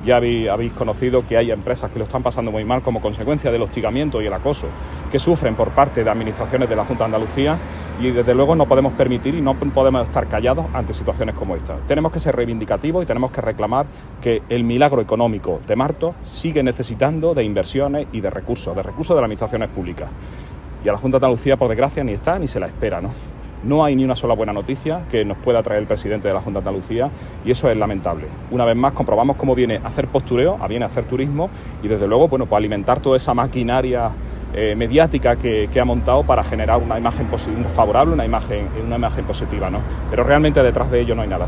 Ya habéis conocido que hay empresas que lo están pasando muy mal como consecuencia del hostigamiento y el acoso que sufren por parte de administraciones de la Junta de Andalucía, y desde luego no podemos permitir y no podemos estar callados ante situaciones como esta. Tenemos que ser reivindicativos y tenemos que reclamar que el milagro económico de Martos sigue necesitando de inversiones y de recursos de las administraciones públicas. Y a la Junta de Andalucía, por desgracia, ni está ni se la espera, ¿no? No hay ni una sola buena noticia que nos pueda traer el presidente de la Junta de Andalucía, y eso es lamentable. Una vez más comprobamos cómo viene a hacer postureo, viene a hacer turismo y desde luego, bueno, pues alimentar toda esa maquinaria mediática que ha montado para generar una imagen favorable, una imagen positiva, ¿no? Pero realmente detrás de ello no hay nada.